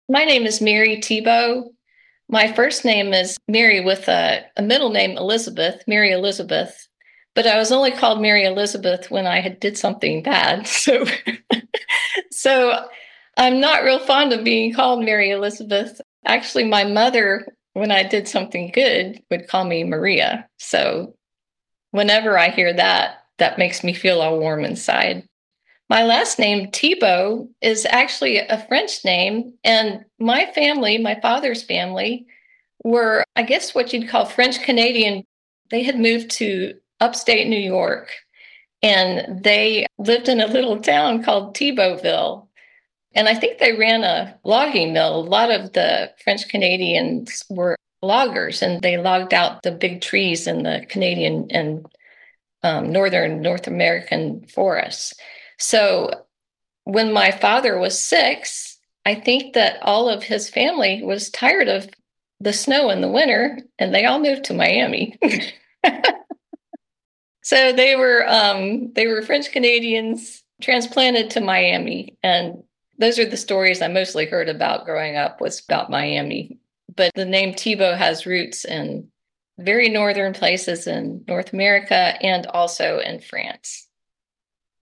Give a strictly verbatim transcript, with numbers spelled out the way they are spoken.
My name is Mary Tebow. My first name is Mary with a, a middle name Elizabeth, Mary Elizabeth. But I was only called Mary Elizabeth when I had did something bad. So, so I'm not real fond of being called Mary Elizabeth. Actually, my mother, when I did something good, would call me Maria. So whenever I hear that, that makes me feel all warm inside. My last name, Thibault, is actually a French name. And my family, my father's family, were, I guess, what you'd call French Canadian. They had moved to upstate New York and they lived in a little town called Thibaultville. And I think they ran a logging mill. A lot of the French Canadians were loggers and they logged out the big trees in the Canadian and um, northern North American forests. So when my father was six, I think that all of his family was tired of the snow in the winter and they all moved to Miami. So they were um, they were French Canadians transplanted to Miami, and those are the stories I mostly heard about growing up was about Miami. But the name Tebow has roots in very northern places in North America and also in France.